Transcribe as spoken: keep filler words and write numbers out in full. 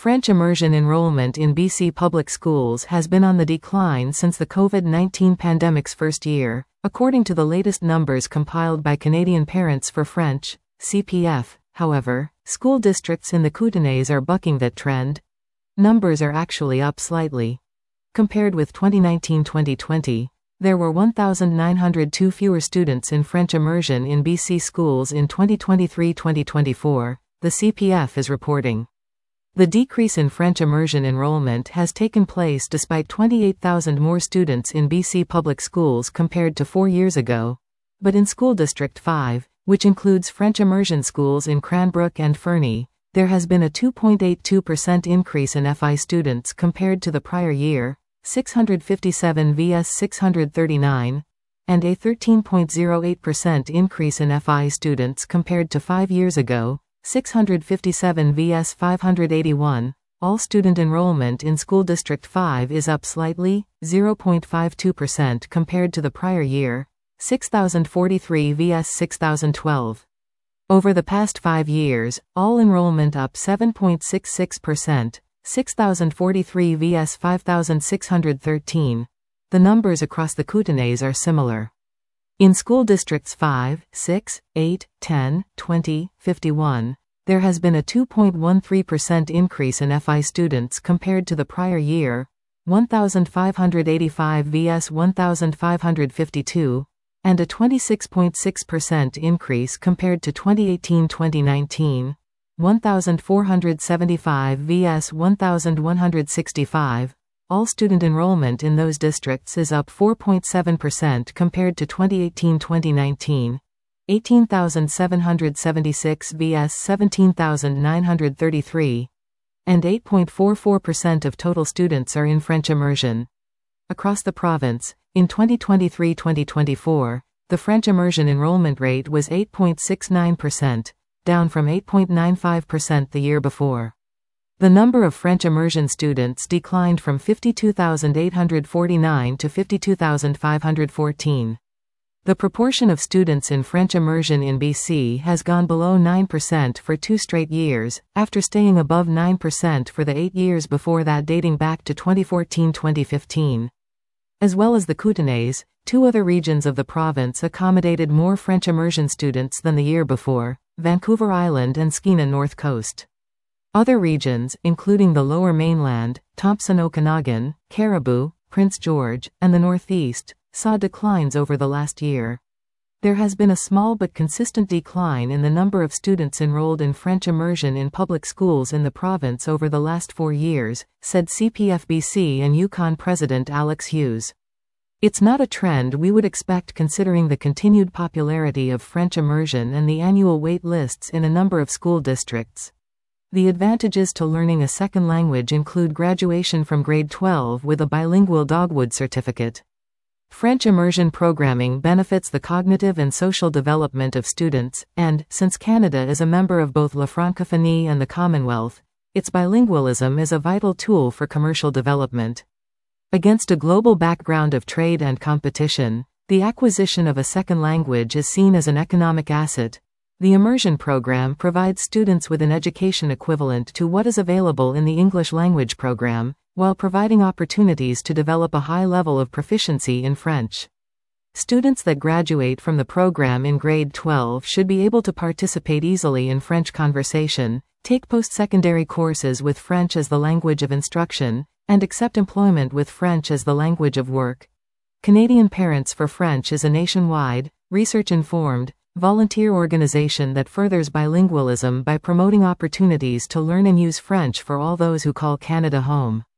French immersion enrollment in B C public schools has been on the decline since the COVID nineteen pandemic's first year, according to the latest numbers compiled by Canadian Parents for French, C P F. However, school districts in the Kootenays are bucking that trend. Numbers are actually up slightly. Compared with twenty nineteen twenty twenty, there were one thousand nine hundred two fewer students in French immersion in B C schools in twenty twenty-three twenty twenty-four, the C P F is reporting. The decrease in French immersion enrollment has taken place despite twenty-eight thousand more students in B C public schools compared to four years ago. But in School District five, which includes French immersion schools in Cranbrook and Fernie, there has been a two point eight two percent increase in F I students compared to the prior year, six hundred fifty-seven versus six hundred thirty-nine, and a thirteen point zero eight percent increase in F I students compared to five years ago, six hundred fifty-seven versus five hundred eighty-one. All student enrollment in School District five is up slightly, zero point five two percent compared to the prior year, six thousand forty-three versus six thousand twelve. Over the past five years, all enrollment up seven point six six percent, six thousand forty-three versus five thousand six hundred thirteen. The numbers across the Kootenays are similar. In school districts five, six, eight, ten, twenty, fifty-one, there has been a two point one three percent increase in F I students compared to the prior year, one thousand five hundred eighty-five versus one thousand five hundred fifty-two, and a twenty-six point six percent increase compared to twenty eighteen twenty nineteen, one thousand four hundred seventy-five versus one thousand one hundred sixty-five. All student enrollment in those districts is up four point seven percent compared to twenty eighteen twenty nineteen, eighteen thousand seven hundred seventy-six versus seventeen thousand nine hundred thirty-three, and eight point four four percent of total students are in French immersion. Across the province, in twenty twenty-three twenty twenty-four, the French immersion enrollment rate was eight point six nine percent, down from eight point nine five percent the year before. The number of French immersion students declined from fifty-two thousand eight hundred forty-nine to fifty-two thousand five hundred fourteen. The proportion of students in French immersion in B C has gone below nine percent for two straight years, after staying above nine percent for the eight years before that, dating back to twenty fourteen twenty fifteen. As well as the Kootenays, two other regions of the province accommodated more French immersion students than the year before: Vancouver Island and Skeena North Coast. Other regions, including the Lower Mainland, Thompson-Okanagan, Cariboo, Prince George, and the Northeast, saw declines over the last year. There has been a small but consistent decline in the number of students enrolled in French immersion in public schools in the province over the last four years, said C P F B C and Yukon President Alex Hughes. It's not a trend we would expect considering the continued popularity of French immersion and the annual wait lists in a number of school districts. The advantages to learning a second language include graduation from grade twelve with a bilingual Dogwood certificate. French immersion programming benefits the cognitive and social development of students, and, since Canada is a member of both La Francophonie and the Commonwealth, its bilingualism is a vital tool for commercial development. Against a global background of trade and competition, the acquisition of a second language is seen as an economic asset. The immersion program provides students with an education equivalent to what is available in the English language program, while providing opportunities to develop a high level of proficiency in French. Students that graduate from the program in grade twelve should be able to participate easily in French conversation, take post-secondary courses with French as the language of instruction, and accept employment with French as the language of work. Canadian Parents for French is a nationwide, research-informed, volunteer organization that furthers bilingualism by promoting opportunities to learn and use French for all those who call Canada home.